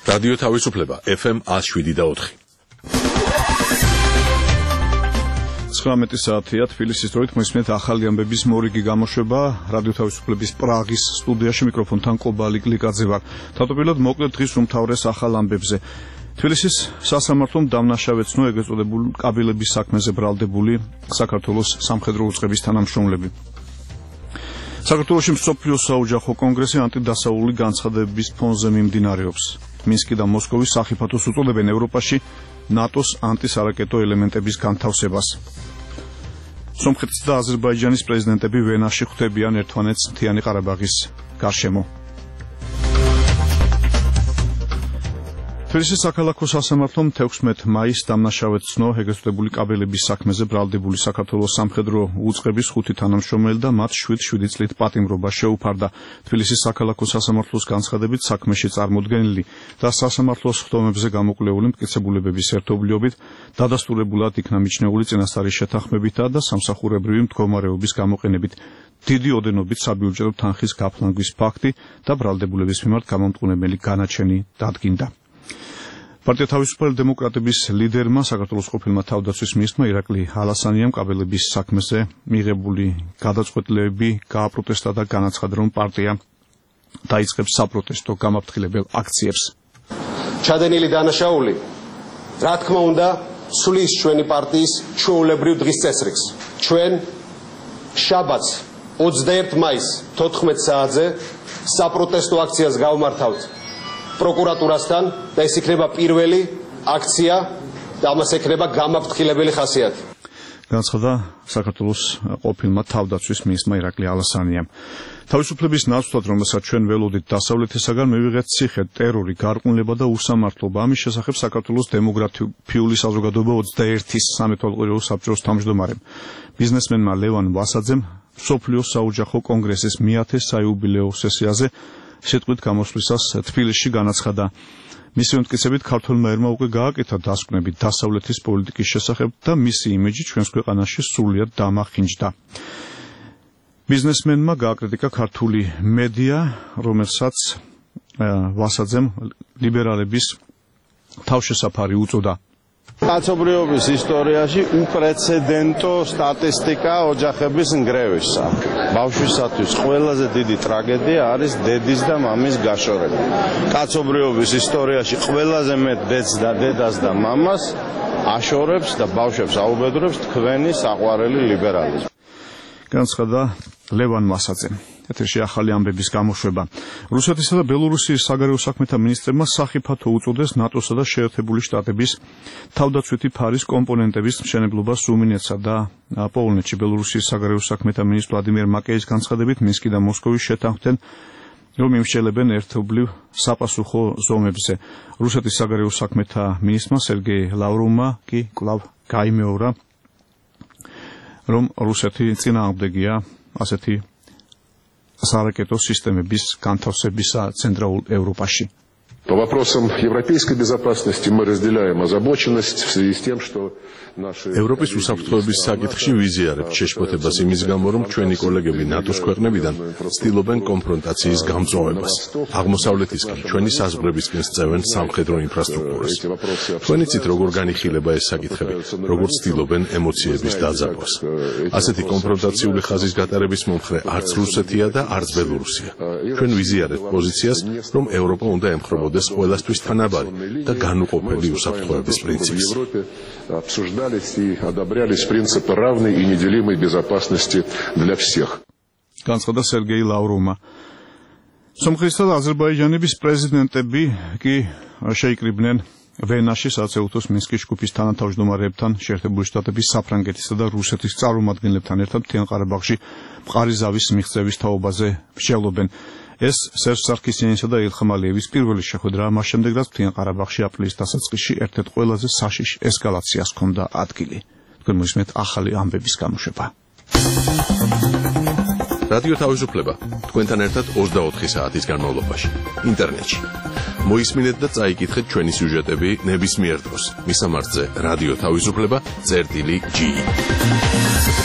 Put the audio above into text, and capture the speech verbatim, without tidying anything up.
რადიო თავისუფლება ეფ ემ ათს შვიდი და ოთხი. ცხრამეტი საათია თბილისის დროით მოისმენთ ახალი ამბების მორიგი გამოშვება რადიო თავისუფლების პრაღის სტუდიაში მიკროფონთან ყობალი გლიკაძე ვარ. თავდაპირველად მოკლედ დღის უმთავრეს ახალ ამბებზე. თბილისის სასამართლომ დამნაშავეცნო ეგრეთ წოდებული კაბელების საქმეზე ბრალდებული საქართველოს სამხედრო უწყების თანამშრომლები. საქართველოში მსოფლიო საოჯახო კონგრესი ანტიდასავლური განცხადებების ფონზე მიმდინარეობს. მინსკი და მოსკოვის სახიფათოს უწოდებენ ევროპაში ნატოს ანტისარაკეტო ელემენტების განთავსებას. სომხეთის და აზერბაიჯანის პრეზიდენტები ვენაში ხვდებიან ერთმანეთს მთიანი ყარაბაღის გარშემო. თბილისის საქალაქო სასამართლომ თექვსმეტ მაისს დამნაშავეცნო ეგრეთ წოდებული კაბელების საქმეზე ბრალდებული საქართველოს სამხედრო უწყების ხუთი თანამშრომელი და მათ შვიდ შვიდი წლით პატიმრობა შეუფარდა. თბილისის საქალაქო სასამართლოს განცხადებით საქმეში წარმოდგენილი და სასამართლოს ხდომებზე გამოკვლეული მტკიცებულებების ერთობლიობით დადასტურებულად იქნა მიჩნეული წინასწარი შეთანხმებითა და სამსახურებრივი მდგომარეობის გამოყენებით დიდი ოდენობით საბიუჯეტო თანხის გაფლანგვის ფაქტი და ბრალდებულების მიმართ გამომტყუნებელი განაჩენი დადგინდა. პარტია თავისუფალი დემოკრატების ლიდერმა საქართველოს ყოფილმა თავდაცვის მინისტრმა ირაკლი ალასანიამ კაბელების საქმეზე მიღებული გადაწყვეტილებები გააპროტესტა და განაცხადა, რომ პარტია დაიწყებს საპროტესტო გამაფრთხილებელ აქციებს. ჩადენილი დანაშაული, რა თქმა უნდა, სulis ჩვენი პარტიის ჩვეულებრივ დღის წესრიგს. ჩვენ შაბათს ოცდაერთი მაისს თოთხმეტ საათზე საპროტესტო აქციას გავმართავთ პროკურატურასთან და ეს იქნება პირველი აქცია და ამას ექნება გამაფრთხილებელი ხასიათი. განაცხადა საქართველოს ყოფილმა თავდაცვის მინისტრმა ირაკლი ალასანიამ. თავისუფლების ნაცვლად, რომელსაც ჩვენ ველოდით დასავლეთისაგან, მივიღეთ ციხე, ტერორი, გარყვნილება და უსამართლობა. ამის შესახებ საქართველოს დემოგრაფიული საზოგადოება ოცდაერთის სამეთვალყურეო საბჭოს თავმჯდომარემ ბიზნესმენმა ლევან ვასაძემ მსოფლიო საოჯახო კონგრესის მეათე საიუბილეო სესიაზე სიტყვით გამოსვლისას თბილისში განაცხადა. მისი მტკიცებით ქართველმა ერმა უკვე გააკეთა დასკვნები დასავლეთის პოლიტიკის შესახებ და მისი იმიჯი ჩვენს ქვეყანაში სრულიად დამახინჯდა. ბიზნესმენმა გააკრიტიკა ქართული მედია, რომელსაც ვასაძემ ლიბერალების თავშესაფარი უწოდა. კაცობრიობის ისტორიაში უპრეცედენტო სტატისტიკა ოჯახების ნგრევისა. ბავშვისათვის ყველაზე დიდი ტრაგედია არის დედის და მამის გაშორება. კაცობრიობის ისტორიაში ყველაზე მეტ დედს და დედას და მამას აშორებს და ბავშვებს აუბედურებს თქვენი საყვარელი ლიბერალიზმი. განაცხადა ლევან ვასაძემ. ეთერში ახალი ამბების გამოშვება. რუსეთისა და ბელორუსიის საგარეო საქმეთა მინისტრებმა სახიფათო უწოდეს ნატოსა და შეერთებული შტატების თავდაცვითი ფარის კომპონენტების მშენებლობას რუმინეთსა და პოლონეთში. ბელორუსიის საგარეო საქმეთა მინისტრ ვლადიმერ მაკეის განცხადებით მინსკი და მოსკოვი შეთანხმდნენ, რომ იმსჯელებენ ერთობლივ საპასუხო ზომებზე. რუსეთის საგარეო საქმეთა მინისტრმა სერგეი ლავროვმა კი კვლავ გაიმეორა, რომ რუსეთი წინააღმდეგია ასეთი სარაკეტო სისტემების განთავსებისა ცენტრალურ ევროპაში. По вопросам европейской безопасности мы разделяем озабоченность в связи с тем, что наши ევროპის უსაფრთხოების საკითხში ვიზიარებთ შეშფოთებას იმის გამო, რომ ჩვენი კოლეგები ნატოს ქვეყნებიდან ცდილობენ კონფრონტაციის გამწვავებას. აღმოსავლეთისკენ ჩვენი საზღვრებისკენ სწევენ სამხედრო ინფრასტრუქტურას. თქვენ იცით, როგორ განიხილება ეს საკითხები, როგორ ცდილობენ ემოციების დაძაბვას. ასეთი კონფრონტაციული ხაზის გატარების მომხრე არც რუსეთია და არც ბელორუსია. ჩვენ ვიზიარებთ პოზიციას, რომ ევროპა უნდა ემხრობოდეს ყველასთვის თანაბარი და განუყოფელი უსაფრთხოების პრინციპს. обсуждались и одобрялись принципы равной и неделимой безопасности для всех. განაცხადა სერგეი ლავროვმა. სომხეთისა და აზერბაიჯანის პრეზიდენტები კი შეიკრიბნენ ვენაში საცეუთოს მინსკის ჯგუფის თანათავმჯდომარეებთან, შეერთებული შტატების, საფრანგეთისა და რუსეთის წარმომადგენლებთან ერთად მთიან ყარაბაღში მყარი ზავის მიღწევის თაობაზე მსჯელობენ. ეს სერჟ სარქისიანისა და ილხამ ალიევის პირველი შეხვედრაა, მას შემდეგ რაც მთიან ყარაბაღში აპრილის დასაწყისში ერთ-ერთ ყველაზე საშიშ ესკალაციას ჰქონდა ადგილი. თქვენ მოისმენთ ახალი ამბების გამოშვება. რადიო თავისუფლება თქვენთან ერთად ოცდაოთხი საათის განმავლობაში ინტერნეტში. მოისმინეთ და წაიკითხეთ ჩვენი სიუჟეტები ნებისმიერ დროს. მისამართზე რადიო თავისუფლება წერტილი ჯი.